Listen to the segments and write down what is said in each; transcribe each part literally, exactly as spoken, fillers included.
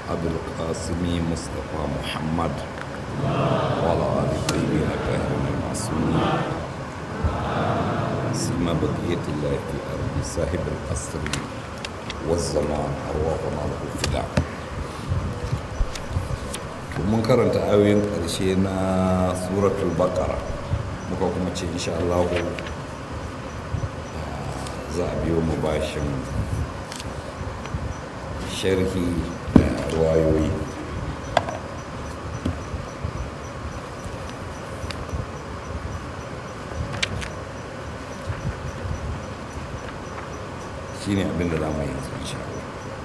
أبي القاسم مصطفى محمد وعلى آل الطيبين الطاهرين المعصومين سيما بقية الله في أرض صاحب القصر والزمان أرواحنا له فداء. mun karanta ayoyin ƙarshe na suratul baqara muka kuma ce insha Allah za a biyo mu bashin sharhi da ruwayoyi. shine abin da za mu yi yanzu insha Allah.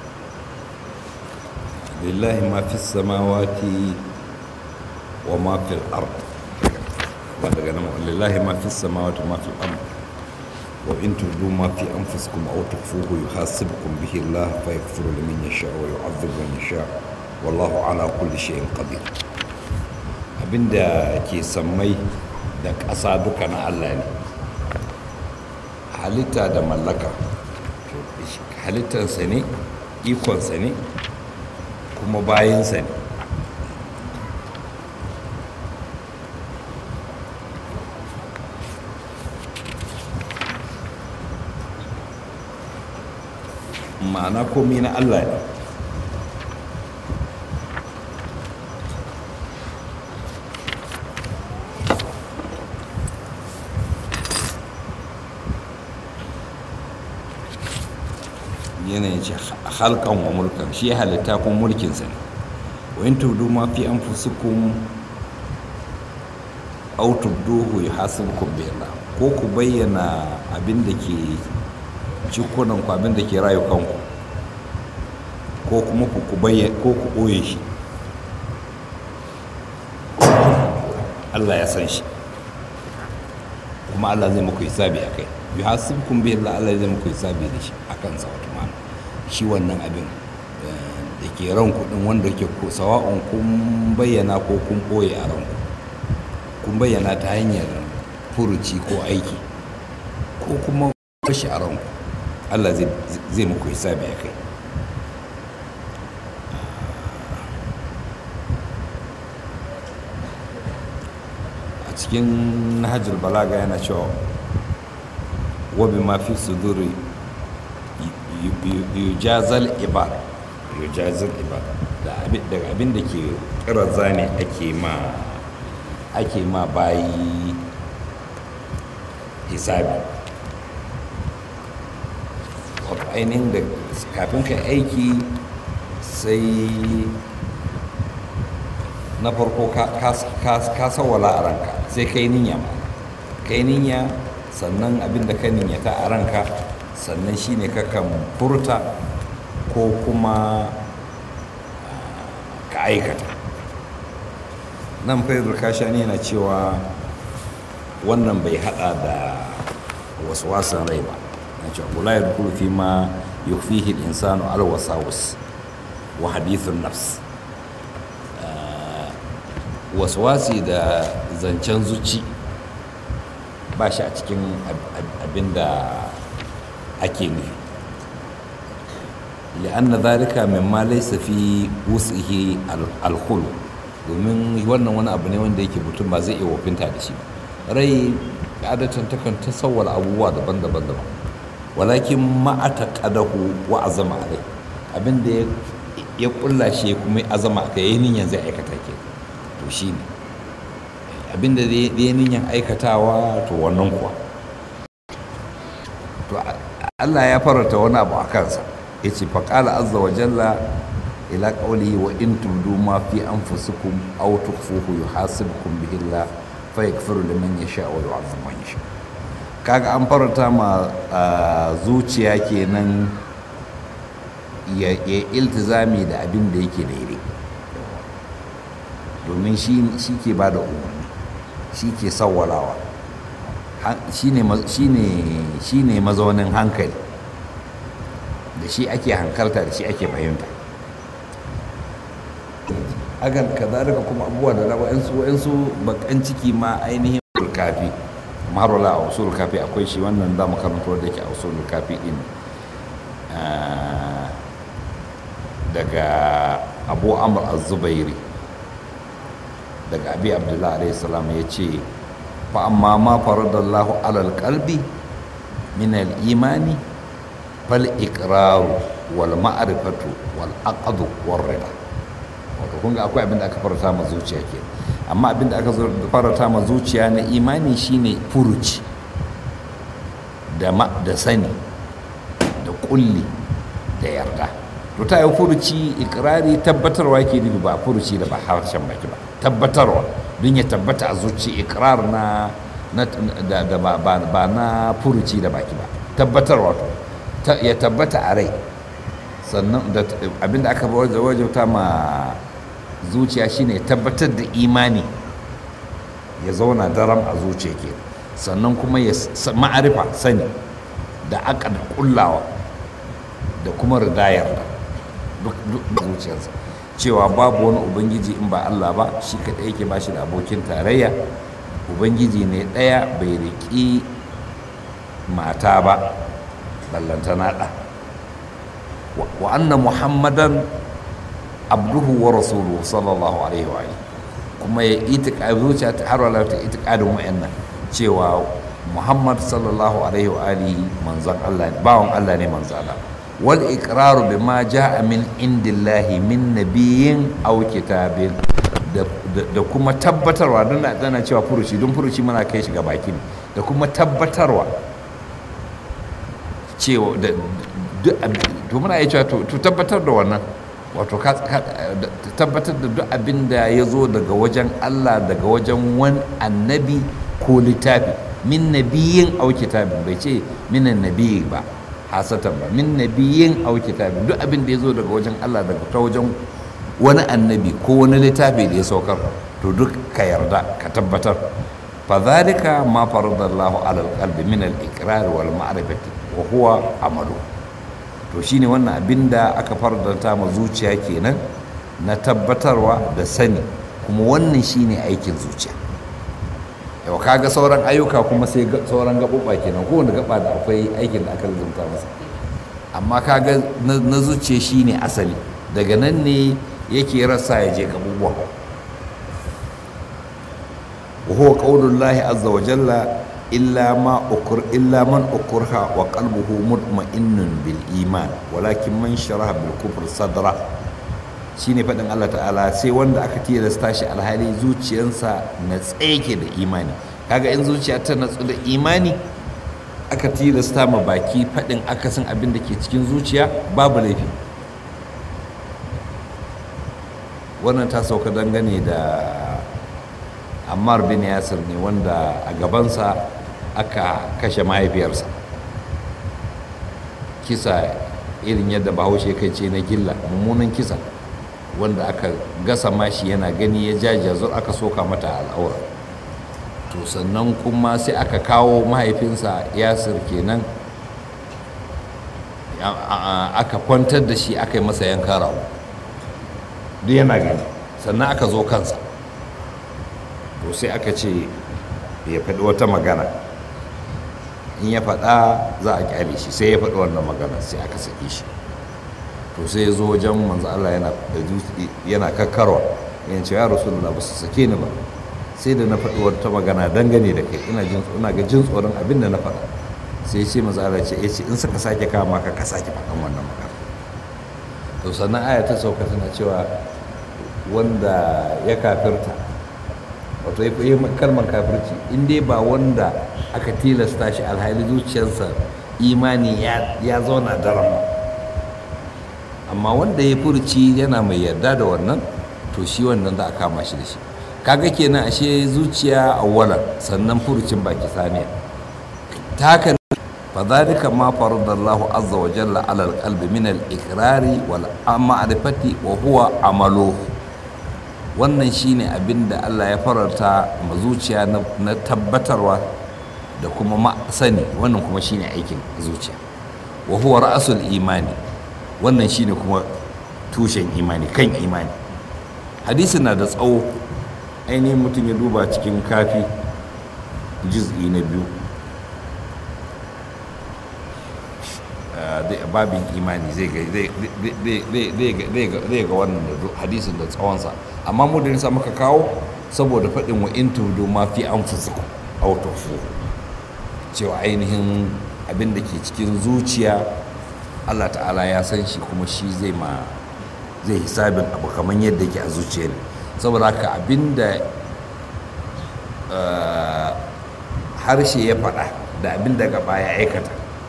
lillahi ma fi samawati wa ma fi al-ard wa daga nan lillahi ma fi samawati wa ma fi al-ard wa in tudu ma fi anfusikum aw tukhfuhu yuhasibukum bihi Allah fa yaghfiru liman yasha wa yu'adhibu man yasha wallahu ala kulli shay'in qadir. abinda ke sammai da ƙasa duka na Allah ne, halitta da mallaka halittarsa ne, ikonsa ne, kuma bayansa ne. ma'ana komai na Allah ne. yanayin ce halkan wa mulkan, shi halitta kuma mulkinsa ne. wa in tubdu ma fi anfusikum aw tubduhu yuhasibukum bihi Allah, ko ku bayyana abin da ke cikunan ku, abin da ke rayukanku, ko kuma ku bayyana ko ku ɓoye shi, Allah ya san shi kuma Allah zai muku hisabi a kai. yuhasibukum bihi Allah, Allah zai muku hisabi da shi akan sa. wata ma'ana shi wannan abin da ke ran kudin wanda ke sawa'un kun bayyana ko kun ɓoye a ranku, kun bayyana ta hanyar furuci ko aiki ko kuma bashi a ranku, Allah zai muku hisabi a kai. a cikin nahjul balaga yana cewa wa bima fi suduri yujazal ibad yujazal ibad daga abin da ke kiraza ne ake ma ake ma bayi hisabi. wato ainihin da kafin ka aiki sai na farko ka sawala a ranka, sai kai niyya ma kai niyya sannan abin da ka niyyata a ranka sannan shine kakan furta ko kuma ka aikata. nan faizul kashani yana cewa wannan bai hada da waswasan rai ba, na cewa kula ya dukulu fi ma yufihi insanu alwasawus wa hadithun nafs. waswasi da zancen zuci ba shi a cikin abin da ake nufi, li'anna zalika mimma laysa fi wus'ihi al-khulu, domin wannan wani abu ne wanda yake mutum ba zai iya wofinta da shi ba. rai adatan takan tasawwal abubuwa daban-daban daban, walakin ma'ataqadahu wa azama alai, abinda ya kulla shi kuma azama kai yayin niyyar zai aikata ke to shine abinda zai yi niyyar aikatawa, to wannan kuwa to Allah ya faranta wani abu a kansa. ya ce faƙala azza wa jalla ila ƙauli wa in tubdu ma fi anfusikum aw tukhfuhu yuhasibukum bihi Allah fa yaghfiru liman yasha wa yu'adhibu man yasha. kaga an faranta ma zuciya kenan ya iltizami da abin da yake daidai, domin shi ke ba da umarni, shi ke sawwalawa, shi ne mazaunin hankali, da shi ake hankalta, da shi ake fahimta. hakan kazalika kuma abubuwa da wa'ansu wa'ansu bakan ciki ma ainihin kafi marola a usul kafi akwai shi, wannan za mu karanto da ke a usul kafi din daga abu amr az-zubairi daga abi abdullahi alaihi salam ya ce fa amma ma faradallahu alal qalbi min al-imani fal iqraru wal ma'rifatu wal aqdu war rida. wato kun ga akwai abin da aka farata ma zuciya ke, amma abin da aka farata ma zuciya na imani shine furuci da ma da sani da kulli da yarda. to ta yi furuci ikrari tabbatarwa ke nufi, ba furuci da ba harshen baki ba, tabbatarwa don ya tabbata a zuci. ikrar na da, da ba, ba, ba na furuci da baki ba, tabbatarwa to ya tabbata a rai. sannan da abinda aka wajauta ma zuciya shine tabbatar da imani ya zauna daram a zuciya ke, sannan kuma ya ma'arifa sani da aka da kullawa da kuma ridayar da duk zuciyarsa cewa babu wani ubangiji in ba Allah ba, shi kaɗai yake ba shi da abokin tarayya. ubangiji ne ɗaya, bai riƙi mata ba ballantana ɗa. wa anna muhammadan abduhu wa rasuluhu sallallahu alaihi wa alihi, kuma ya itika zuciya ta har wala ta itikadin wa'annan cewa muhammad sallallahu alaihi wa alihi manzon Allah ne, bawon Allah ne, manzon Allah. wal iqraru bima jaa min indillahi min nabiyyin aw kitabin, da kuma tabbatarwa don dana cewa furuci don furuci muna kai shi ga baki ne, da kuma tabbatarwa cewa to muna iya cewa to tabbatar da wannan, wato tabbatar da duk abin da ya zo daga wajen Allah, daga wajen wani annabi ko littafi, min nabiyin au kitabin, bai ce minan nabiyi ba hasatan ba, min nabiyin au kitabin, duk abin da ya zo daga wajen Allah, daga ta wajen wani annabi ko wani littafi da ya saukar, to duk ka yarda ka tabbatar. fa dhalika ma faradallahu ala alqalbi min al-iqrar wal ma'rifati wa huwa amalu. to shine wannan abinda aka fardanta ma zuciya kenan na tabbatarwa da sani, kuma wannan shine aikin zuciya. yau kaga sauran ayyuka kuma sai sauran gaɓuɓɓa kenan, kowane gaba da akwai aikin da aka zunta masa, amma kaga na zuciya shine asali, daga nan ne yake rasa ya je gaɓuɓɓa. wa huwa qaulullahi azza wa jalla illa ma ukur illa man ukurha wa qalbuhu mutma'innun bil iman walakin man sharaha bil kufr sadra. shine faɗin Allah ta'ala, sai wanda aka tilasta shi alhali zuciyarsa na tsaye da imani. kaga in zuciya ta natsu da imani, aka tilasta ma baki faɗin akasin abin da ke cikin zuciya, babu laifi. wannan ta sauka dangane da Ammar bin Yasir ne, wanda a gabansa aka kashe mahaifiyarsa, kisa irin yadda bahaushe kai ce na gilla, mummunan kisa wanda aka gasa mashi yana gani ya jajazur, aka soka mata al'aura. to sannan kuma sai aka kawo mahaifinsa Yasir kenan, aka kwantar da shi, aka yi masa yankan rago duk yana gani, sannan aka zo kansa. to sai aka ce ya faɗi wata magana, in ya faɗa za a kyale shi, sai ya faɗi wannan magana, sai aka sake shi. to sai ya zo wajen manzo Allah yana yana kakkarwa, yana ce ya rasulullah ba su sake ni ba, sai da na faɗi wata magana dangane da kai, ina jin ina ga jin tsoron abin da na faɗa. sai ya ce manzo Allah ce yace in suka sake kama ka ka sake faɗan wannan magana. to sannan aya ta sauka tana cewa wanda ya kafirta, wato ya yi kalmar kafirci, in dai ba wanda aka tilasta shi alhali zuciyarsa imani ya zauna daram ba, amma wanda ya furci yana mai yarda da wannan, to shi wannan za a kama shi da shi. kaga kenan ashe zuciya awwalan, sannan furucin baki saniya. ta haka fa dhalika ma faradallahu azza wa jalla ala alqalbi min al-iqrari wal ma'rifati wa huwa amaluhu. wannan shine abin da Allah ya fararta ma zuciya na tabbatarwa da kuma sani, wannan kuma shine aikin zuciya. wa huwa ra'sul imani, wannan shine kuma tushen imani, kan imani. hadisin na da tsawo, ainihin mutum ya duba cikin kafi juz'i na biyu babin imani zai ga zai ga wannan hadisin da tsawonsa, amma mu da nisa muka kawo saboda faɗin wa in tudu ma fi anfusikum aw tukhfu, cewa ainihin abin da ke cikin zuciya Allah ta'ala ya san shi, kuma shi zai ma zai hisabin abu kamar yadda yake a zuciya ne. Saboda haka abin da harshe ya faɗa da abin da gaba ya aikata,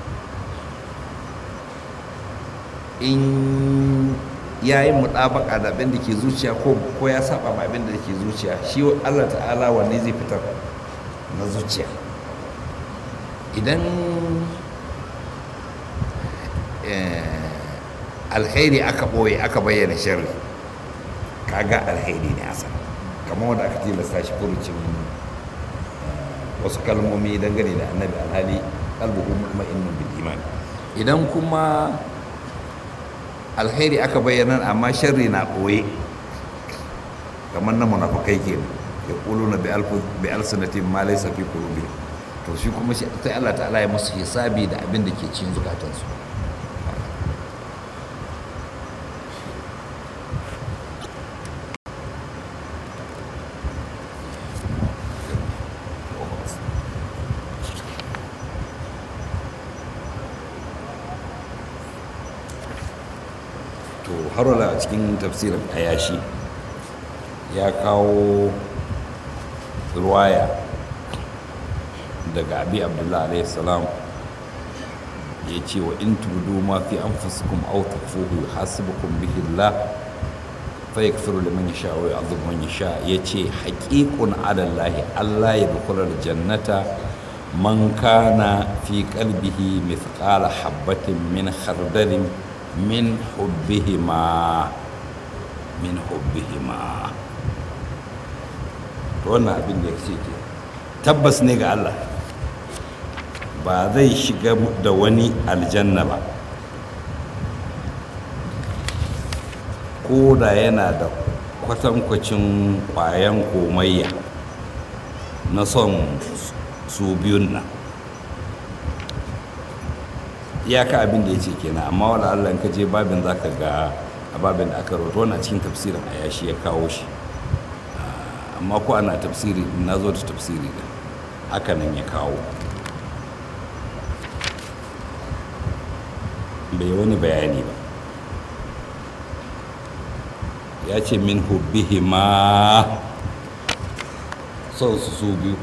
in ya yi muɗabaka da abin da ke zuciya ko ya saba ma abin da ke zuciya, shi Allah ta'ala wanne zai fitar na zuciya. Idan alkhairi aka ɓoye aka bayyana sharri, kaga alkhairi ne asali, kamar wanda aka tilasta shi furucin wasu kalmomi dangane da annabi alhali qalbuhu mutma'innun bil iman. Idan kuma alkhairi aka bayyana amma sharri na ɓoye, kamar na munafukai kenan, ya quluna bi alsinatin ma laysa fi qulubihim, to shi kuma sai Allah ta'ala ya musu hisabi da abin da ke cikin zukatansu. Harola a cikin tafsirin ayashi ya kawo ruwaya daga abi abdullahi alaihi salam, ya ce wa in tudu ma fi anfusikum aw tukhfuhu yuhasibukum bihi Allah fa yaghfiru liman yasha wa yu'adhibu man yasha. Ya ce haqiqun ala Allah Allah yadkhulul jannata man kana fi qalbihi mithqala habatin min khardalin min hubbihima min hubbihima to wannan abin da yake ke tabbas ne ga Allah, ba zai shiga da wani aljanna ba ko da yana da kwatankwacin ƙwayan komayya na son su biyun nan. Iyaka abin da ya ce kenan, amma wala Allah in ka je babin za ka ga a babin da aka rawaito wannan cikin tafsirin ayashi ya kawo shi, amma ko ana tafsiri na zo da tafsiri da haka nan ya kawo, bai wani bayani ba. Ya ce min hubbihima, son su su biyu,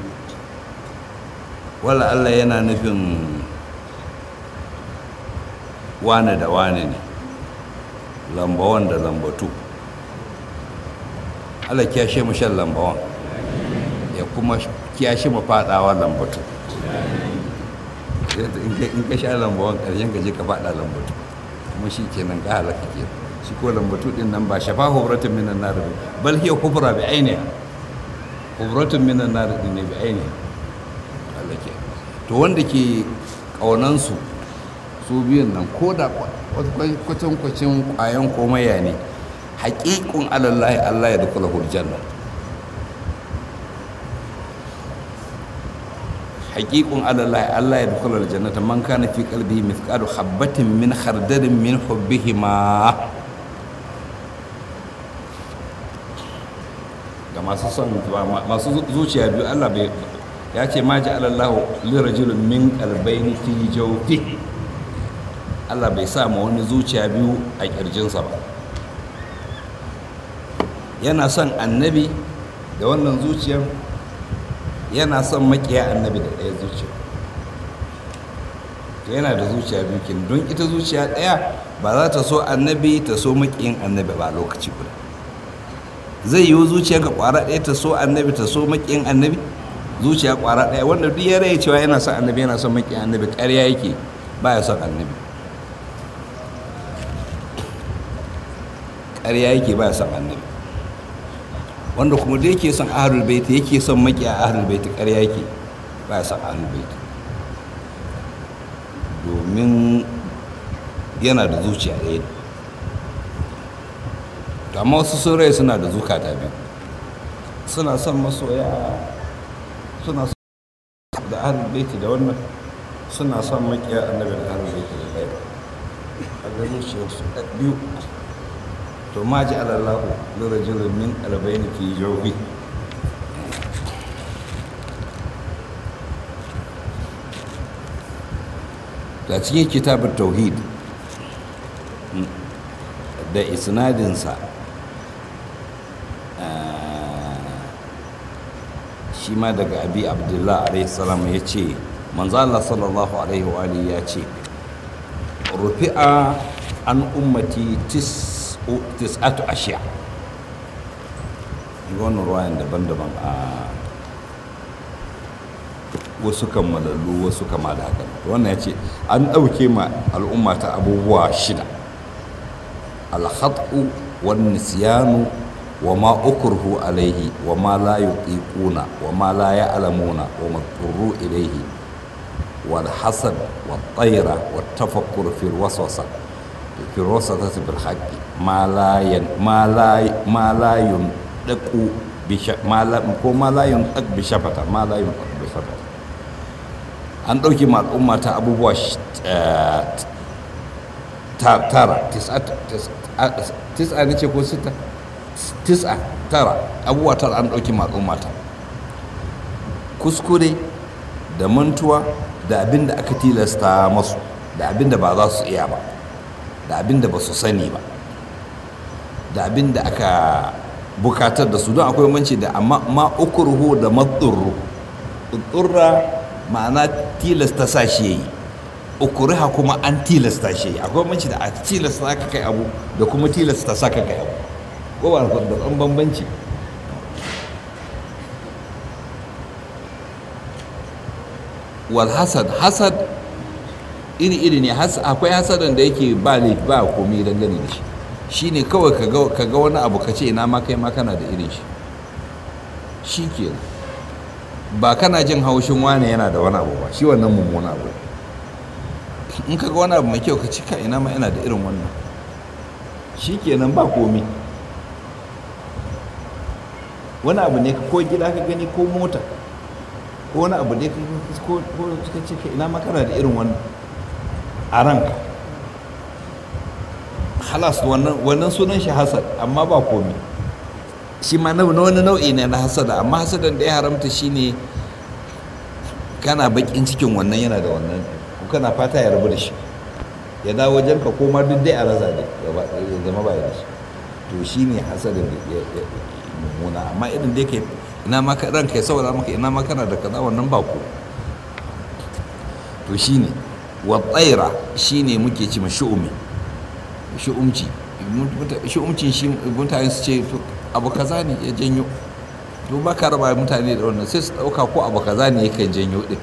wala Allah yana nufin wane da wane ne, lambawan da lambatu. Allah kiyashe mu shan lambawan, ya kuma kiyashe mu fadawa lambatu. In ka sha lambawan ƙarshen ka je ka fada lambatu, kuma shi kenan ka halaka ke. Shi ko lambatu din nan ba shafa hubratun minan nar, bal hiya hubra bi ainiha, hubratun minan nar din ne bi ainiha. Allah ke to wanda ke kaunansu su biyun nan, ko da kwatankwacin kwayan komaya ne, haƙiƙun alallahi Allah ya dukula hujjanna, haƙiƙun alallahi Allah ya dukula aljannata man kana fi qalbihi mithqalu habatin min khardalin min hubbihima. Ga masu son masu zuciya biyu, Allah bai ya ce ma ja'alallahu lirajulin min qalbayni fi jawfihi, Allah bai sa ma wani zuciya biyu a ƙirjinsa ba. Yana son annabi da wannan zuciyar, yana son makiya annabi da ɗaya zuciya. To yana da zuciya biyu kin, don ita zuciya ɗaya ba za ta so annabi ta so makiyin annabi ba lokaci guda. Zai yiwu zuciya ga ƙwara ɗaya ta so annabi ta so makiyin annabi, zuciya ƙwara ɗaya wanda duk ya rai cewa yana son annabi yana son makiyin annabi, ƙarya yake, ba ya son annabi. ƙarya yake ba son annabi. Wanda kuma da yake son ahlul bait yake son makiya ahlul bait, ƙarya yake ba son ahlul bait, domin yana da zuciya ɗaya. To amma wasu sun rai suna da zukata biyu, suna son masoya, suna son da ahlul bait da wannan, suna son makiya annabi da ahlul bait da ɗaya. shiga zuciyarsu biyu to ma ji alallahu lirajulun min albayni fi jawbi da cikin kitabun tauhid da isnadinsa shi ma daga abi abdullah alaihi salam ya ce manzo Allah sallallahu alaihi wa alihi ya ce rufi'a an ummati tis'atu ashiya wannan ruwayan daban-daban a wasu kammalallu wasu kama da haka wannan ya ce an ɗauke ma al'umma ta abubuwa shida alhat'u wan nisyanu wa ma ukurhu alaihi wa ma la yuqiquna wa ma la ya'lamuna wa maturu ilaihi wal hasad wat tayra wat tafakkur fi waswasa fi waswasati bil haqqi ma la yan ma la ma la yundaqu bi ma la ko ma la yundaq bi shafata ma la yundaq bi shafata an ɗauki ma al'umma ta abubuwa tara tis'a ne ce ko sita tis'a tara abubuwa tara an ɗauki ma al'umma ta kuskure da mantuwa da abin da aka tilasta masu da abin da ba za su iya ba da abin da ba su sani ba da abin da aka bukatar da su don akwai manci da amma ma'ukurhu da matsurru tsurra ma'ana tilasta sa shi yayi ukuriha kuma an tilasta shi yayi akwai manci da a tilasta ka kai abu da kuma tilasta sa ka kai abu ko ba da ɗan bambanci wal hasad hasad iri iri ne akwai hasadan da yake ba laifi ba komai dangane da shi shine kawai ka ga wani abu ka ce ina ma kai ma kana da irin shi shi kenan ba kana jin haushin wane yana da wani abu ba shi wannan mummuna abu in ka ga wani abu mai kyau ka ci ka ina ma yana da irin wannan shi kenan ba komi wani abu ne ko gida ka gani ko mota ko wani abu ne ko ka ci ka ina ma kana da irin wannan a ranka halas wannan sunan shi hasad amma ba komi shi ma na wani nau'i ne na hasada amma hasadan da ya haramta shine kana bakin cikin wannan yana da wannan ko kana fata ya rabu da shi ya dawo wajen ka koma duk dai a raza da ya zama ba da shi to shine hasadan da ya mummuna amma irin da yake ina ma ka ranka ya saura maka ina ma kana da kaza wannan ba ko to shine wa tsaira shine muke ci ma shu'umi shu'umci shu'umcin shi mutane su ce abu kaza ne ya janyo to ba ka raba mutane da wannan sai su dauka ko abu kaza ne yakan janyo din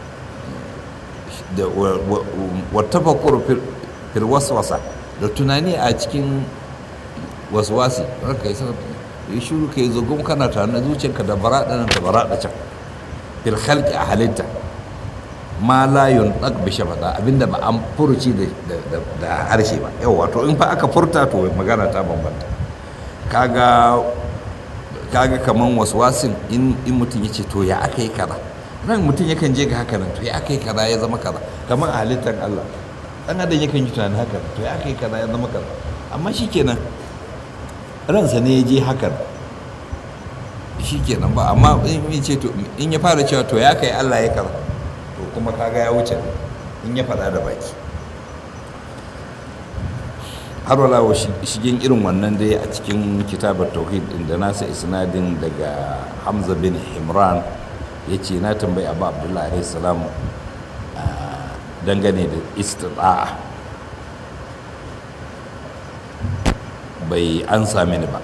da wa tafakkur fil waswasa da tunani a cikin waswasi ranka yi sanar yi shuru ka yi zogon kana tare zuciyarka da baraɗa nan da baraɗa can fil khalqi a halitta ma la yunqaq bi shafata abinda ba an furuci da harshe ba yau wato in fa aka furta to magana ta bambanta kaga kaga kaman waswasin in in mutum yace to ya akai kaza nan mutum yakan je ga haka nan to ya akai kaza ya zama kaza kaman a halittar Allah dan adam yakan yi tunanin haka to ya akai kaza ya zama kaza amma shikenan ransa ne ya je hakan shikenan ba amma in ce to in ya fara cewa to ya kai Allah ya kaza to kuma kaga ya wuce in ya faɗa da baki har wala shigen irin wannan dai a cikin kitabar tauhid din da nasa isnadin daga Hamza bin Himran ya ce na tambayi Abu Abdullahi alaihi salam dangane da istita'a bai an sami ni ba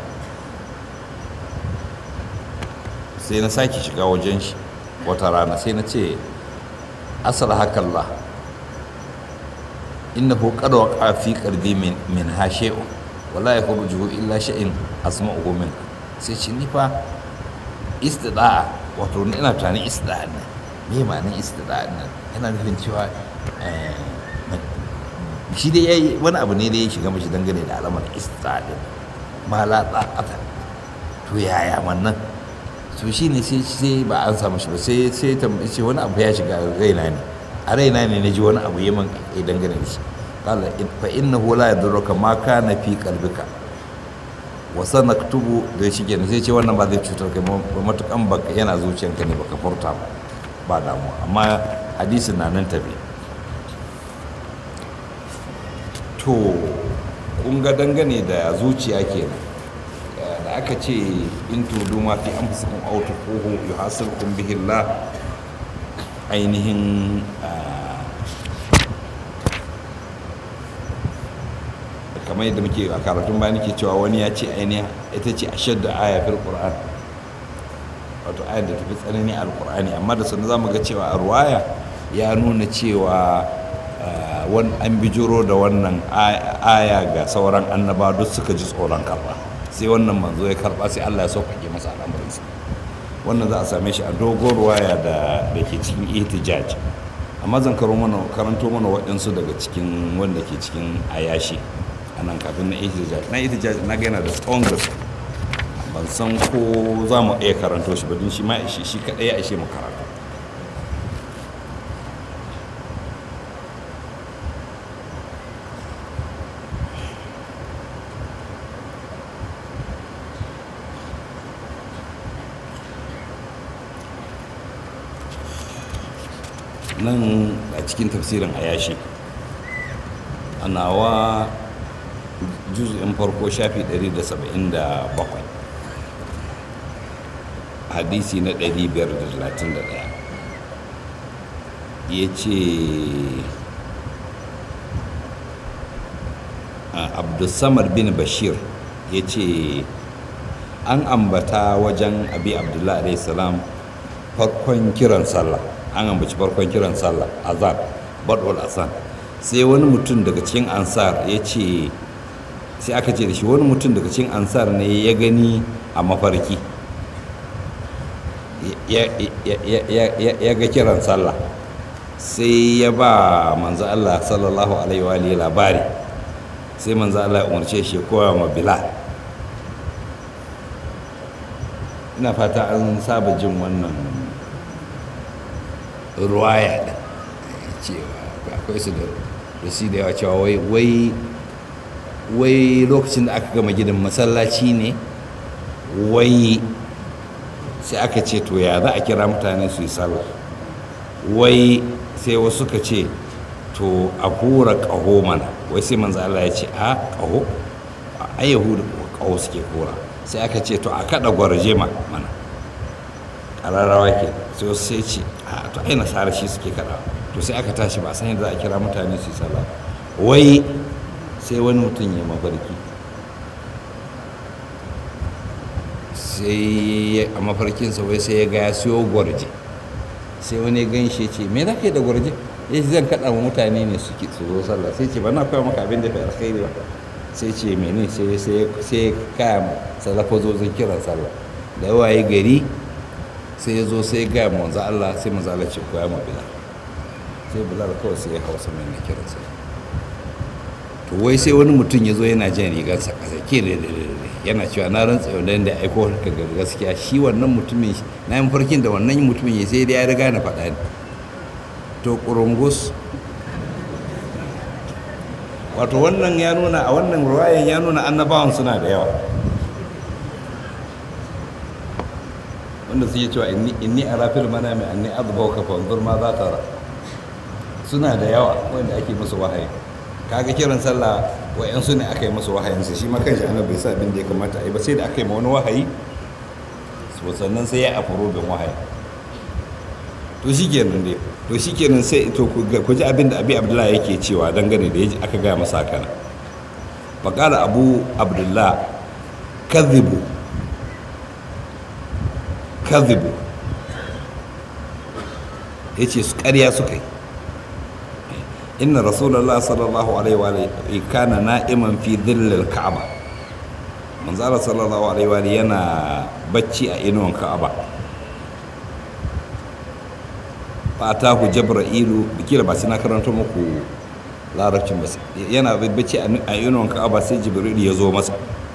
sai na sake shiga wajen shi wata rana sai na ce asal hakallah innahu qad waqa fi qalbi min min hashi'u wala yakhruju illa shay'in asma'uhu min sai ce ni fa istida'a wato ina tunanin istida'a ne me ma'anar istida'a ne yana nufin cewa shi dai yayi wani abu ne da ya shiga mashi dangane da alamar istida'a din ma la taqata to yaya wannan to shine sai sai ba an samu shi ba sai sai tambaye ce wani abu ya shiga raina ne a raina ne na ji wani abu yaman kai dangane da shi qala fa innahu la yadurruka ma kana fi qalbika wa sanaktubu da shi kenan sai ce wannan ba zai cutar kai ba matukan baka yana zuciyanka ne baka furta ba damuwa amma hadisin na nan tafi to kun ga dangane da zuciya kenan da aka ce in tudu ma fi anfusikum aw tuquhu yuhasibukum bihi Allah ainihin kamar yadda muke a karatun bayan nake cewa wani ya ce ainihin ita ce ashaddu aya fil qur'an wato ayar da tafi tsanani a alqur'ani amma da sannan zamu ga cewa a ruwaya ya nuna cewa wani an bijiro da wannan aya ga sauran annaba duk suka ji tsoron karba sai wannan manzo ya karba sai Allah ya sauƙaƙe masa al'amarinsa wannan za a same shi a dogon ruwaya da da ke cikin ihtijaj amma zan karo mana karanto mana waɗansu daga cikin wanda ke cikin ayashi a nan kafin na ihtijaj na ihtijaj na ga yana da tsawon gaske ban san ko za mu iya karanto shi ba don shi ma ishe shi kaɗai ya ishe mu karatu nan a cikin tafsirin ayashi a nawa juz'in farko shafi ɗari da saba'in da bakwai hadisi na ɗari biyar da talatin da ɗaya ya ce abdulsamar bin bashir ya ce an ambata wajen abi abdullahi alaihi salam farkon kiran sallah an ambaci farkon kiran sallah azan badwal asan sai wani mutum daga cikin ansar ya ce sai aka ce da shi wani mutum daga cikin ansar ne ya gani a mafarki ya ga kiran sallah sai ya ba manzo Allah sallallahu alaihi wa alihi labari sai manzo Allah ya umarce shi koya ma Bilal ina fata an saba jin wannan ruwaya da cewa akwai su da rusi da yawa cewa wai wai wai lokacin da aka gama gidan masallaci ne wai sai aka ce to ya za a kira mutane su yi sallah wai sai wasu ka ce to a hura ƙaho mana wai sai manzo Allah ya ce a ƙaho a yahudu ƙaho suke hura sai aka ce to a kada gwarje ma mana ƙararrawa ke sai wasu sai ce a to ai nasara shi suke kada to sai aka tashi ba san yadda za a kira mutane su yi sallah wai sai wani mutum ya mafarki sai a mafarkinsa wai sai ya ga ya siyo gwarje sai wani gan shi ce me za ka yi da gwarje ya ce zan kaɗa wa mutane ne su zo sallah sai ce ba na koya maka abin da fi alkhairi ba sai ce mene sai sai kaya salafozozin kiran sallah da yawaye gari sai ya zo sai gaya manzo Allah sai manzo Allah ce koya ma Bilal sai Bilal kawai sai ya hausa mai na kiran sallah to wai sai wani mutum ya zo yana jan rigarsa ƙasa ke da yana cewa na rantsa yau da aiko ka ga gaskiya shi wannan mutumin na yin farkin da wannan mutumin ya sai dai ya riga na faɗa ne to ƙurungus wato wannan ya nuna a wannan ruwayan ya nuna annabawan suna da yawa wanda suke cewa inni a rafil mana mai anni azbau ka fanzur ma za ta ra suna da yawa wanda ake musu wahayi kaga kiran sallah wayansu ne aka yi musu wahayinsu shi ma kanshi annabi bai sa abin da ya kamata a yi ba sai da aka yi ma wani wahayi sannan sai ya afuro bin wahayi to shi kenan dai to shi kenan sai to ku ji abin da abi abdullahi yake cewa dangane da yaji aka gaya masa kana faqala abu abdullah kadhibu kadhibu yace su ƙarya suka yi inna rasulullah sallallahu alaihi wa alihi kana na'iman fi dhillil ka'aba manzo Allah sallallahu alaihi wa alihi yana bacci a inuwan ka'aba fatahu jibrilu bikira ba sai na karanto muku larabcin ba yana bacci a inuwan ka'aba sai jibril ya zo masa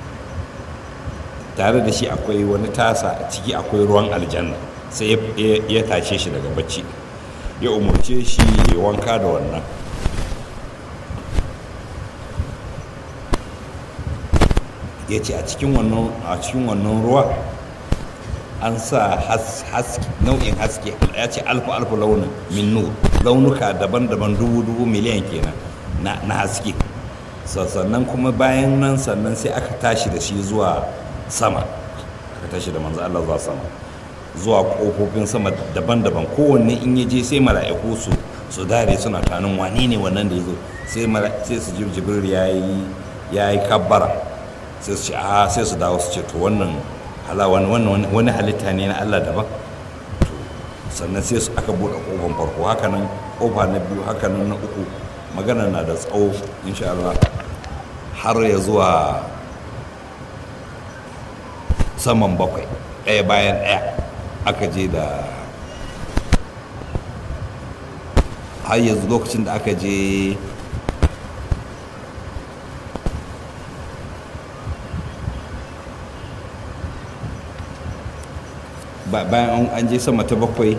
tare da shi akwai wani tasa a ciki akwai ruwan aljanna sai ya tashe shi daga bacci ya umarce shi ya wanka da wannan ya ce a cikin wannan a cikin wannan ruwa an sa haske nau'in haske ya ce alfu alfu launin min nur launuka daban-daban dubu dubu miliyan kenan na haske sannan kuma bayan nan sannan sai aka tashi da shi zuwa sama aka tashi da manzo Allah zuwa sama zuwa kofofin sama daban-daban kowanne in ya je sai mala'iku su su dare suna tanin wani ne wannan da ya zo sai sai su ji jibril yayi yayi kabbara sai su ce a sai su dawo su ce to wannan hala wannan wani halitta ne na Allah daban to sannan sai su aka bude kofar farko haka nan kofa na biyu haka nan na uku magana na da tsawo insha Allah har ya zuwa saman bakwai ɗaya bayan ɗaya aka je da har yanzu lokacin da aka je bayan an je sama ta bakwai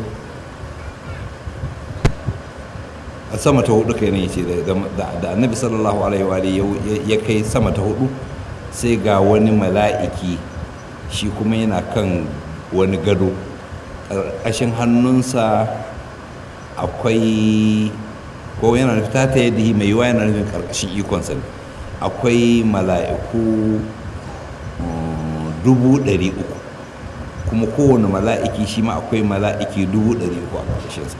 a sama ta hudu kai ne ce da annabi sallallahu alaihi wa ya kai sama ta hudu sai ga wani mala'iki shi kuma yana kan wani gado ƙarƙashin hannunsa akwai ko yana fita ta yadda mai yiwa yana nufin ƙarƙashin ikonsa ne akwai mala'iku dubu ɗari uku kuma kowane mala'iki shi ma akwai mala'iki dubu ɗari uku a ƙarƙashinsa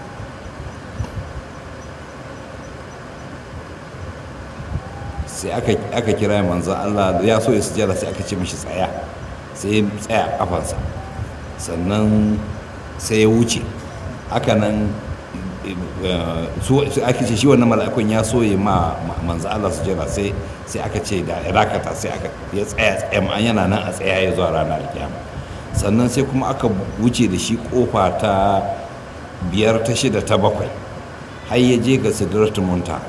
sai aka kira manzan Allah ya so ya sujjada sai aka ce mishi tsaya sai ya tsaya a kafansa sannan sai ya wuce haka nan su ake ce shi wannan mala'ikun ya so ya ma manzan Allah sujjada sai sai aka ce da irakata sai aka ya tsaya tsaya ma yana nan a tsaya ya zuwa ranar alkiyama sannan sai kuma aka wuce da shi kofa ta biyar ta shida ta bakwai har ya je ga sidratul muntaha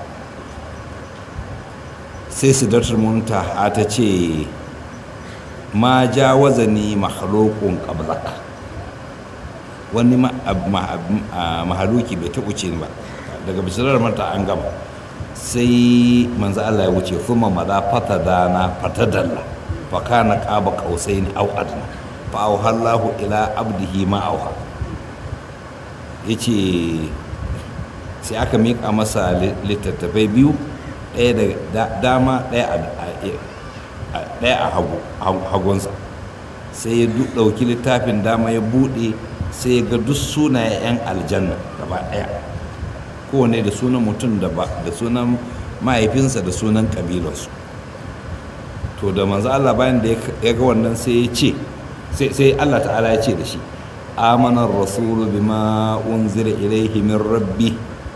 sai sidratul muntaha ta ce ma jawazani makhluqun qablak wani mahaluki bai taɓa ce ba daga bisirar mata an gama sai manzo Allah ya wuce kuma maza fata dana fata dalla fa kana qaba qausaini aw adna fa auhallahu ila abdihi ma auha yace sai aka miƙa masa littattafai biyu ɗaya da dama ɗaya a hagunsa sai ya ɗauki littafin dama ya buɗe sai ya ga duk sunayen 'yan aljanna gaba ɗaya kowane da sunan mutum da sunan mahaifinsa da sunan ƙabilarsu to da manzo Allah bayan da ya ga wannan sai ya ce sai Allah ta'ala ya ce da shi amanar rasulu bima unzila ilaihi min rabbi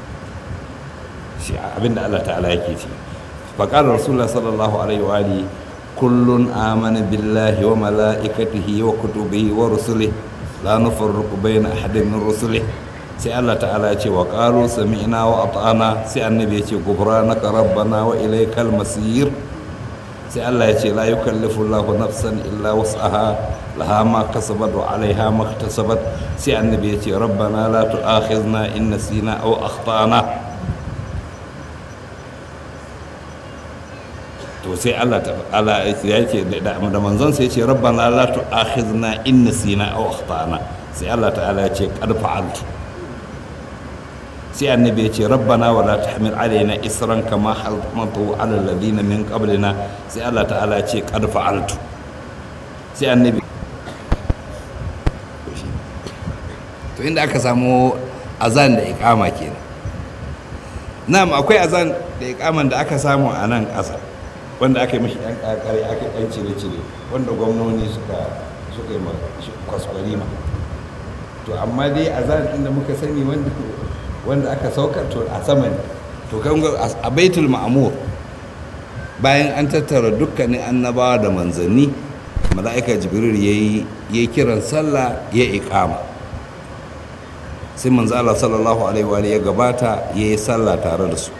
abinda Allah ta'ala yake ce faqala rasulullah sallallahu alaihi wa alihi kullun amana billahi wa malaikatihi wa kutubihi wa rusulihi la nufarriqu baina ahadin min rusulihi sai Allah ta'ala ya ce wa qalu sami'na wa ata'na sai annabi ya ce ghufranaka rabbana wa ilaykal masir sai Allah ya ce la yukallifu Allahu nafsan illa wus'aha laha ma kasabat wa 'alayha ma iktasabat sai annabi ya ce rabbana la tu'akhidhna in nasina aw akhtana to sai Allah ta'ala ya ce da manzon sai ya ce rabbana la tu'akhidhna in nasina aw akhtana sai Allah ta'ala ya ce qad fa'altu sai annabi ya ce rabbana wa la tahmil alaina isran kama hamaltu ala alladhina min qablina sai Allah ta'ala ya ce qad fa'altu sai annabi to inda aka samu azan da iqama kenan na'am akwai azan da iqaman da aka samu a nan ƙasa wanda aka yi mashi ɗan ƙaƙari aka ɗan cire-cire wanda gwamnoni suka suka yi kwaskwari ma to amma dai a zanen da muka sani wanda aka saukar to a saman to kan a baitul ma'amur bayan an tattara dukkanin annabawa da manzanni mala'ika jibril ya yi kiran sallah ya iqama sai manzo Allah sallallahu alaihi wa ya gabata ya yi sallah tare da su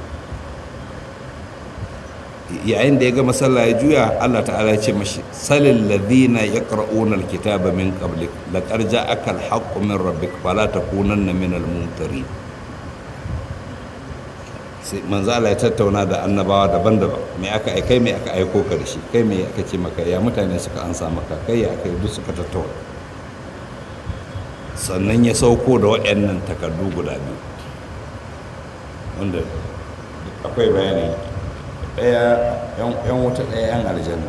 yayin da ya gama sallah ya juya Allah ta'ala ya ce mashi salil ladina yaqra'una alkitaba min qablik laqad ja'aka alhaqqu min rabbik fala takunanna min almumtarin sai manzo Allah ya tattauna da annabawa daban-daban me aka ai kai me aka aiko ka da shi kai me aka ce maka ya mutane suka ansa maka kai ya aka duk suka tattauna sannan ya sauko da waɗannan takardu guda biyu wanda akwai bayani ɗaya yan wuta ɗaya yan aljanna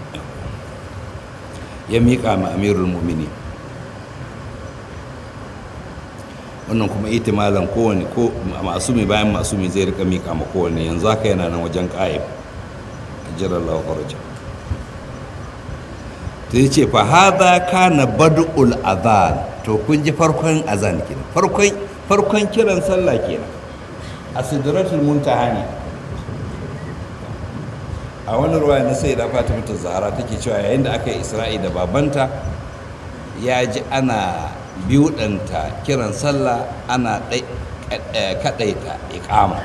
ya miƙa ma amirul mu'mini wannan kuma itimalan kowane ko masumi bayan masumi zai rika miƙa ma kowane yanzu haka yana nan wajen ƙa'ib jiran lawarja ta yi ce fa haza kana bad'ul azan to kun ji farkon azan kenan farkon farkon kiran sallah kenan a sidratul muntaha ne a wani ruwa na sai da fatima ta zahara take cewa yayin da aka yi isra'i da babanta ya ji ana biuɗanta kiran sallah ana kaɗaita iƙama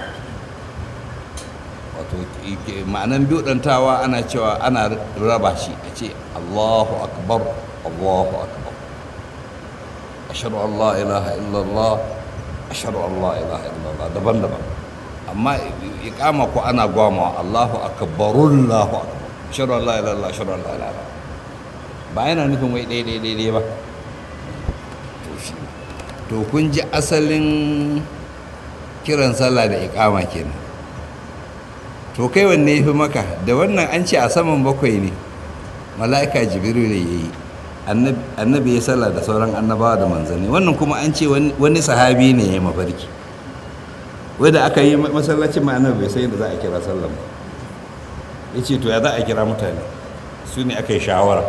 wato ma'anan biuɗantawa ana cewa ana raba shi a ce allahu akbar allahu akbar ashhadu an la ilaha illallah ashhadu an la ilaha illallah daban-daban amma iqama ko ana gwama Allahu akbarullahu akbar ashhadu an la ilaha illallah ashhadu an la ilaha illallah ba yana nufin wai dai dai dai ba to shi to kun ji asalin kiran sallah da iqama kenan to kai wanne yafi maka da wannan an ce a saman bakwai ne mala'ika jibril ne yayi annabi ya sallah da sauran annabawa da manzanni wannan kuma an ce wani sahabi ne ya mafarki wadda aka yi masallacin ma'anar bai sai da za a kira sallan ba ya ce to ya za a kira mutane su ne aka yi shawara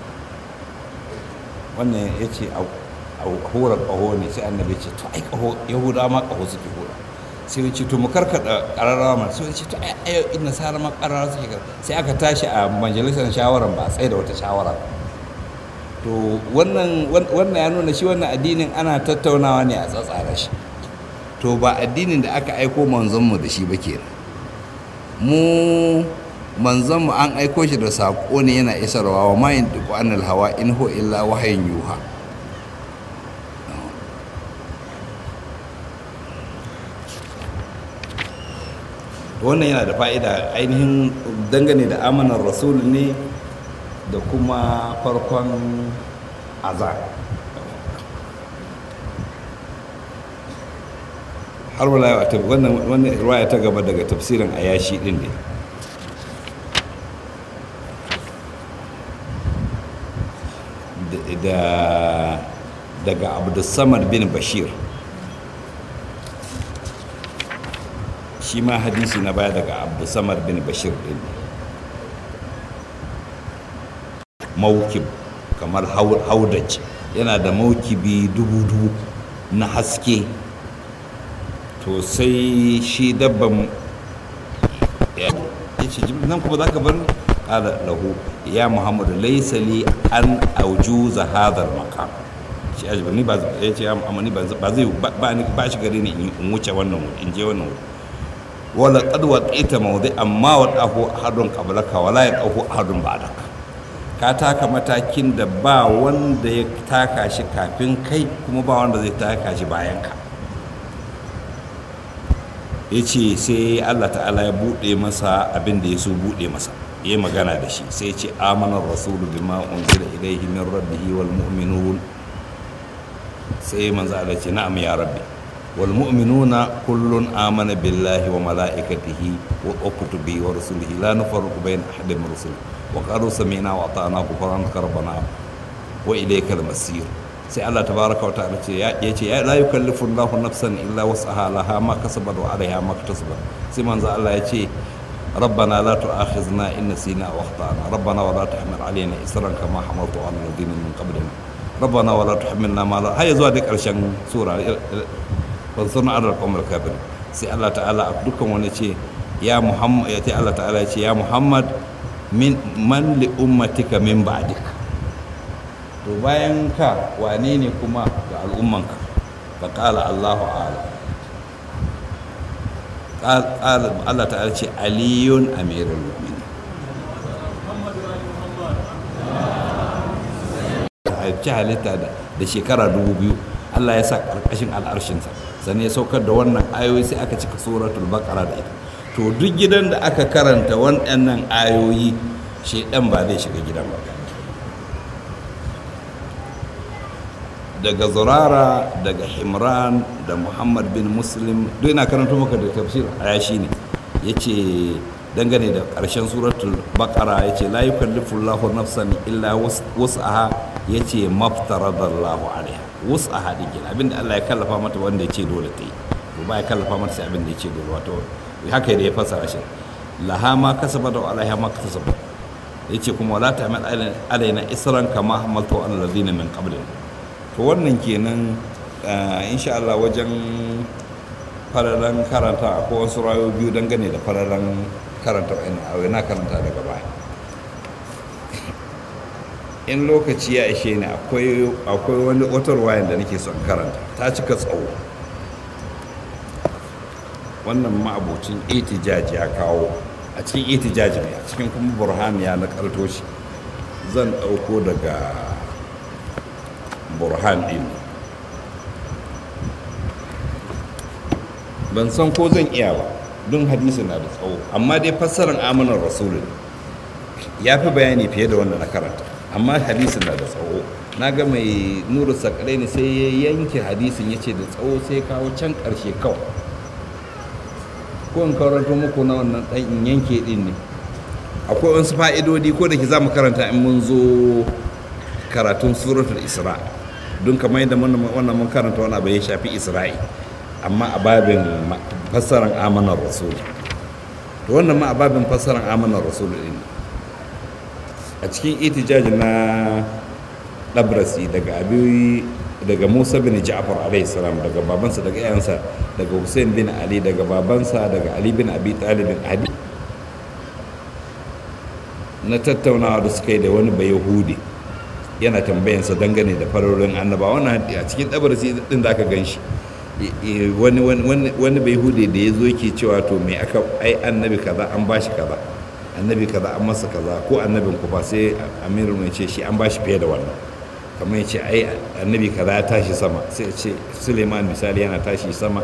wannan ya ce a hura ƙaho ne sai annabi ce to ai ƙaho yahuda ma ƙaho suke hura sai ya ce to mu karkada ƙararrawa ma sai ya ce to ai ayo ina sara ma ƙararrawa suke kar sai aka tashi a majalisar shawaran ba a tsaye da wata shawara to wannan wannan ya nuna shi wannan addinin ana tattaunawa ne a tsatsara shi to ba addinin da aka aiko manzonmu da shi ba kenan mu manzonmu an aiko shi da saƙo ne yana isarwa wa ma yantiqu anil hawa in huwa illa wahayin yuha wannan yana da fa'ida ainihin dangane da amanar rasul ne da kuma farkon azan har wala wannan wannan riwaya ta gaba daga tafsirin ayashi din ne da daga abdussamad bin bashir shi ma hadisi na baya daga abdussamad bin bashir din mawkib kamar haudaj yana da mawkibi dubu-dubu na haske to sai shi dabban ya ce nan kuma za ka bar ƙada lahu ya muhammadu laisali an aujuza hadar makam shi ajiyar ni ba ya ce ni ba zai ba shi gare ni in wuce wannan in je wannan wala ƙadwa ƙeta mawuzai amma wa ɗaho hadun ƙabalaka wala ya ɗaho hadun ba daka ka taka matakin da ba wanda ya taka shi kafin kai kuma ba wanda zai taka shi bayan ka ya ce sai Allah ta'ala ya buɗe masa abin da ya so buɗe masa ya yi magana da shi sai ce amanar rasulu bima unzila ilaihi min rabbihi wal mu'minun sai manzo Allah ce na'am ya rabbi wal mu'minuna kullun amana billahi wa malaikatihi wa kutubihi wa rusulihi la nufarriqu bayna ahadin min rusulihi wa qalu sami'na wa ata'na ghufranaka rabbana wa ilaykal masir sai Allah tabaraka wa ta'ala ce ya ce la yukallifu Allahu nafsan illa wus'aha laha ma kasabat wa 'alayha ma iktasabat sai manzo Allah ya ce ربنا لا تؤاخذنا إن نسينا وأخطأنا ربنا ولا تحمل علينا إصرا كما حملته على الذين من قبلنا ربنا ولا تحملنا ما لا هي زوا ديك ƙarshen sura wansurna ala alqawmil kafirin sai Allah ta'ala a dukkan wani ce ya Muhammad ya ce Allah ta'ala ya ce ya Muhammad min man li ummatika min ba'dik to bayan ka wane ne kuma ga al'ummanka fa qala Allahu a'lam qala Allah ta'ala ce aliyun amirul mu'minin ci halitta da shekara dubu biyu Allah ya sa ƙarƙashin al'arshinsa sannan ya saukar da wannan ayoyi sai aka cika suratul baqara da ita. To duk gidan da aka karanta waɗannan ayoyi shaidan ba zai shiga gidan ba. Daga zurara, daga himran, da muhammad bin muslim, duk ina karanta maka da tafsir ayashi ne, ya ce dangane da ƙarshen suratul baqara ya ce la yukallifullahu nafsan illa wus'aha, ya ce maftaradallahu alaiha. Wus'aha din kenan, abinda Allah ya kallafa mata wanda ya ce dole ta yi, to ba ya kallafa mata sai abinda ya ce dole, wato haka da ya fassara shi, laha ma kasabat wa alaiha ma kasabat. Ya ce kuma wala ta'mal alaina isran kama hamaltu ala alladhina min qablina. To wannan kenan insha Allah wajen fararen karanta akwai wasu rayu biyu dangane da fararen karanta wa'ina na karanta daga baya. In lokaci ya ishe ni akwai wani wata ruwayan da nake son karanta, ta cika tsawo. Wannan ma'abocin itijaji ya kawo a cikin itijaji ne, a cikin kuma burhan ya na karto shi. Zan ɗauko daga burhan ɗin, ban san ko zan iya ba don hadisi na da tsawo, amma dai fassarar amanar rasulun ya fi bayani fiye da wanda na karanta, amma hadisin na da tsawo. Na ga mai nuru sakalai ne sai ya yanke hadisin ya ce da tsawo, sai kawo can ƙarshe kawai. Ko in karanto muku na wannan ɗan in yanke ɗin ne, akwai wasu fa'idodi ko da ke za mu karanta in mun zo karatun suratul isra, don kamar yadda wannan mun karanta wani abu ya shafi isra'i, amma a babin fassarar amanar rasul. To wannan ma a babin fassarar amanar rasul ɗin, a cikin itijaji na ɗabrasi daga abi daga Musa bin Ja'far alaihi salam, daga babansa, daga yayansa, daga Hussein bin Ali, daga babansa, daga Ali bin Abi Talib Abi, na tattaunawa da suka yi da wani bayahudi yana tambayansa dangane da farorin annaba. Wannan a cikin ɗabarsi din da aka gan shi wani wani bayahudi da ya zo yake cewa to me aka ai annabi kaza an bashi kaza, annabi kaza an masa kaza, ko annabin ku ba, sai amirul mai ce shi an bashi fiye da wannan, kamar ya ce ai annabi kaza ya tashi sama, sai ya ce Suleiman misali yana tashi sama,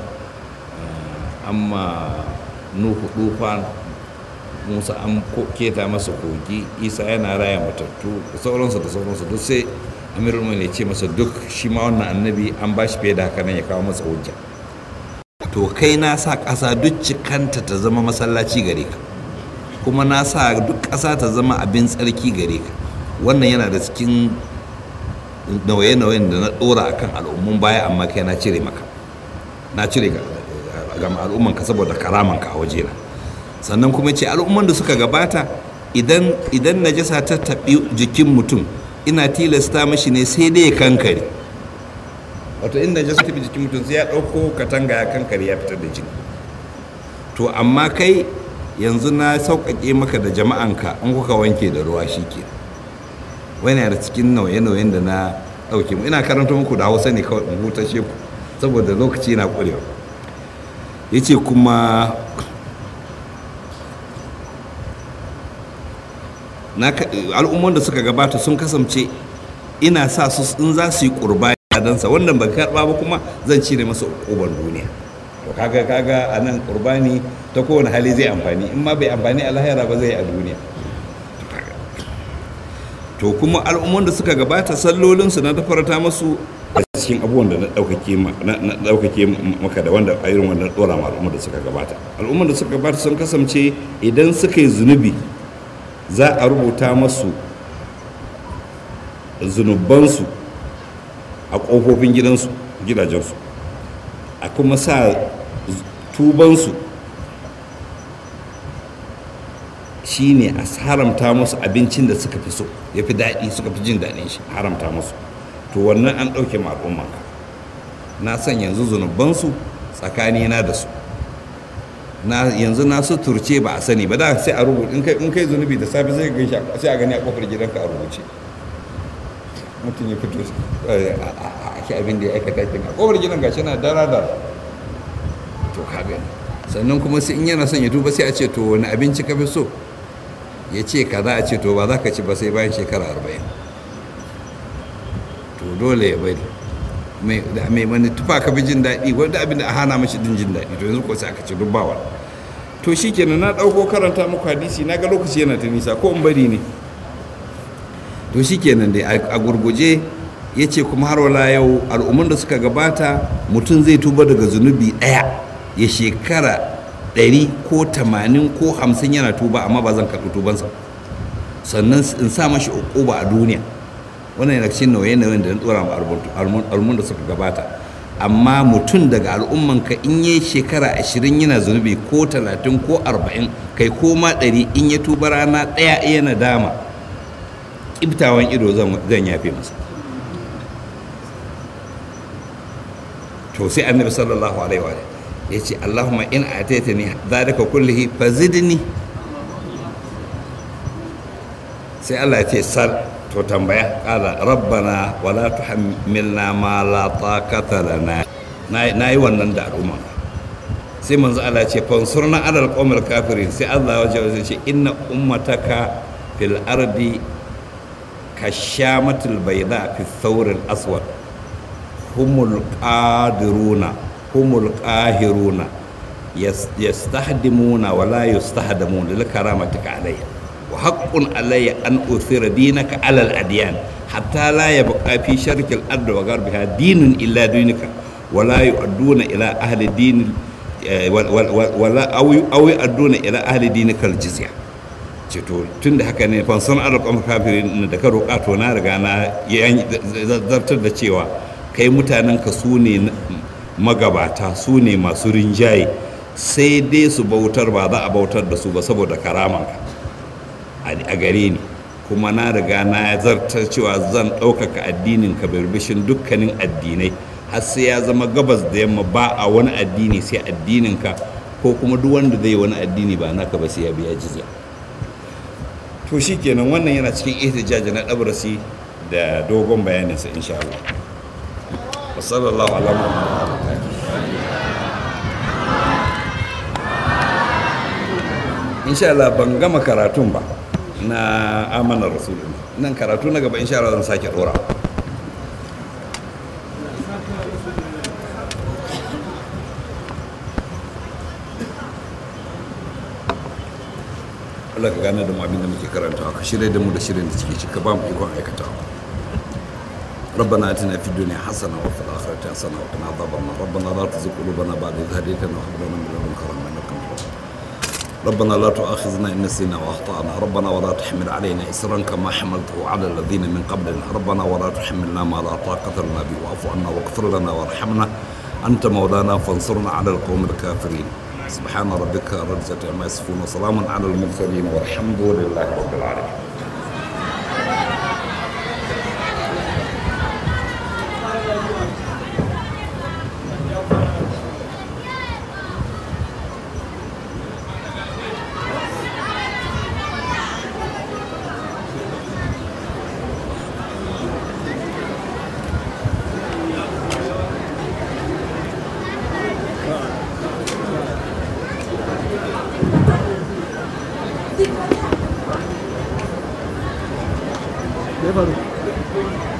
amma Nuhu dufan, Musa an keta masa kogi, Isa yana raya matattu da sauransu da sauransu, duk sai amirul mai ce masa duk shi ma wannan annabi an bashi fiye da haka nan, ya kawo masa hujja. To kai na sa ƙasa duk cikanta ta zama masallaci gare ka, kuma na sa duk ƙasa ta zama abin tsarki gare ka. Wannan yana da cikin nauye-nauyen da na ɗora akan al'ummun baya, amma kai na cire maka, na cire ga al'umman ka saboda karaman ka a wajena. Sannan kuma ce al'umman da suka gabata, idan idan najasa ta taɓi jikin mutum, ina tilasta mashi ne sai dai ya kankare. Wato in najasa ta taɓi jikin mutum sai ya ɗauko katanga ya kankare ya fitar da jini. To amma kai yanzu na sauƙaƙe maka da jama'anka, in kuka wanke da ruwa shi ke. Wani yana cikin nauye-nauyen da na ɗauke mu, ina karanta muku da Hausa ne kawai in hutashe ku saboda lokaci na ƙurewa. Ya ce kuma al'umman da suka gabata sun kasance ina sa su in za su yi ƙurba dansa, wannan ban karɓa ba kuma zan cire masa ƙuban duniya. To kaga kaga a nan ƙurbani ta kowane hali zai amfani, in ma bai amfani a lahira ba zai yi a duniya. To kuma al'umman da suka gabata sallolinsu na tafarta masu a cikin abubuwan da na ɗaukake maka da wanda a irin wannan ɗora ma al'umman da suka gabata. Al'umman da suka gabata sun kasance idan suka yi zunubi za a rubuta masu zunubansu a ƙofofin gidansu gidajensu, a kuma sa tubansu shi ne a haramta musu abincin da suka fi so, ya fi daɗi, suka fi jin daɗin shi, haramta musu. To wannan an ɗauke ma al'umma, na san yanzu zunubansu tsakanina da su, na yanzu na suturce ba a sani ba, da sai a rubuta in kai zunubi da safe sai ga sai a gani a kofar gidanka a rubuce, mutum ya fito a ake abin da ya aikata kin a kofar gidan gashi na dara da to ka gani. Sannan kuma sai in yana son ya tuba sai a ce to wani abinci ka fi so, ya ce kaza, a ce to ba za ka ci ba sai bayan shekara arba'in. To dole ya bari mai wani tufa ka fi jin daɗi wanda abin da a hana mashi din jin daɗi to yanzu ko sai aka ce duk ba wani to shikenan na ɗauko karanta muku hadisi na ga lokaci yana ta nisa ko in bari ne to shikenan dai a gurguje ya ce kuma har wala yau al'umman da suka gabata mutum zai tuba daga zunubi ɗaya ya shekara ɗari ko tamanin ko hamsin yana tuba amma ba zan karɓi tubansa sannan in sa mashi uquba a duniya wannan yana cikin nauye-nauyen da na ɗora ma al'umman da suka gabata amma mutum daga al'ummanka in yi shekara ashirin yana zunubi ko talatin ko arba'in kai ko ma ɗari in ya tuba rana ɗaya yana dama ƙibtawan ido zan yafe masa to sai annabi sallallahu alaihi wa ya ce allahumma in ataitani dhalika kullihi fazidni sai Allah ya ce sal to tambaya kala rabbana wala tuhammilna ma la taqata lana na yi wannan da al'umma sai manzo Allah ya ce fansurna alal qawmil kafirin sai Allah ya ce inna ummataka fil ardi kashamatul bayda fi thawril aswad humul qadiruna humul qahiruna yastahdimuna wala yustahdamuna lil karamatika alayya wa haqqun alayya an uthira dinaka ala al adyan hatta la yabqa fi sharqil ard wa gharbiha dinun illa dinuka wala yu'adduna ila ahli din wala aw aw yu'adduna ila ahli dinika al jizya ce to tunda haka ne fansan alqam kafirin da ka roƙa to na riga na zartar da cewa kai mutanenka su ne magabata su ne masu rinjaye sai dai su bautar ba za a bautar da su ba saboda karamanka a gare ni kuma na riga na zartar cewa zan ɗaukaka addininka birbishin dukkanin addinai har sai ya zama gabas da yamma ba a wani addini sai addininka ko kuma duk wanda zai wani addini ba naka ba sai ya biya jizya to shikenan wannan yana cikin ihtijaji na dabrasi da dogon bayaninsa insha Allah وصلى الله على محمد إن شاء الله ban gama karatun ba na amanar rasulun nan karatu na gaba insha Allah zan sake dora Allah ka gane da mu abin da muke karantawa ka shirye da mu da shirin da cike cika ba mu ikon aikatawa ربنا اتنا في الدنيا حسنه وفي الاخره حسنه وقنا عذاب النار ربنا لا تزغ قلوبنا بعد إذ هديتنا وهب لنا من لدنك رحمه انك انت الوهاب ربنا لا تؤاخذنا ان نسينا واخطانا ربنا ولا تحمل علينا اسرا كما حملته على الذين من قبلنا ربنا ولا تحملنا ما لا طاقه لنا به واعف عنا واغفر لنا وارحمنا انت مولانا فانصرنا على القوم الكافرين سبحان ربك رب العزه عما يصفون وسلام على المرسلين والحمد لله رب العالمين baru